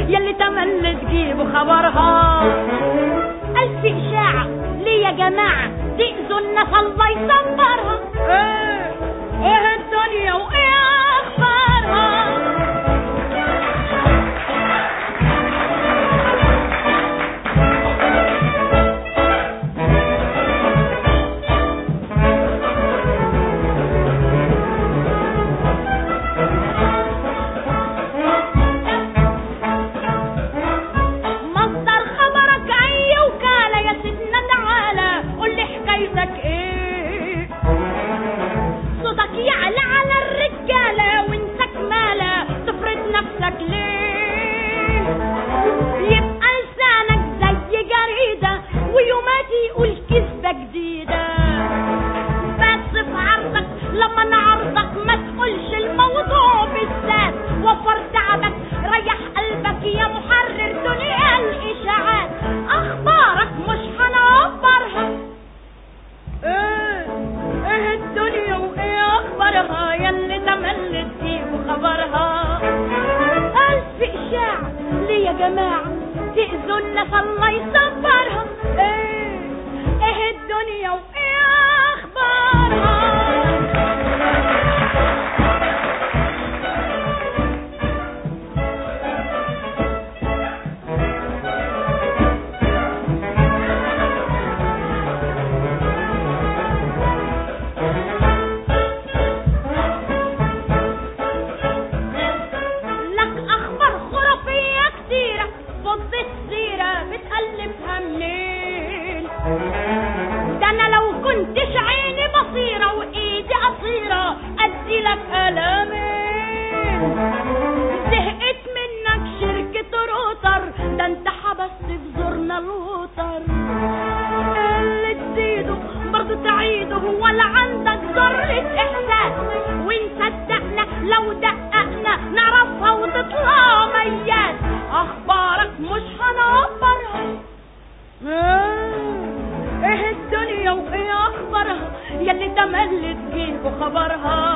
يلي تملي تجيبوا خبرها. ألف إشاعة ليه يا جماعة تأذوا الناس الله يصبرها. ايه الدنيا وايه اخبارها. مصدر خبرك اي وكالة يا سيدنا تعالى قول لي حكايتك ايه. صوتك يعلى على الرجالة وانت كمالة تفرض نفسك ليه. يبقى لسانك زي جريدة ويومات يقول كذبة جديدة. بس في عرضك لما نعرضك ما تقولش الموضوع بالذات. وفر تعبك ريح قلبك يا محرر دنيا الاشاعات. اخبارك مش هنعبرها. ايه الدنيا وايه اخبارها يلي تملي تجيبوا خبرها. الف اشاعة ليه يا جماعة تأذوا الناس الله يصبرها. ايه الدنيا وايه اخبارها. لك اخبار خرافية كتيرة فض السيرة بتقلبها منين. ده انا لو كنتش عيني بصيرة وايدي قصيرة ادي لك الامين. زهقت منك شركة روتر ده انت حبست في زورنا الوتر. اللي تزيده برضو تعيده ولا عندك ذرة احساس. وانت صدقنا لو دققنا نعرفها وتطلع ميات. اخبارك مش هنعبرها. ايه الدنيا وايه اخبارها يلي تملي تجيبوا خبرها.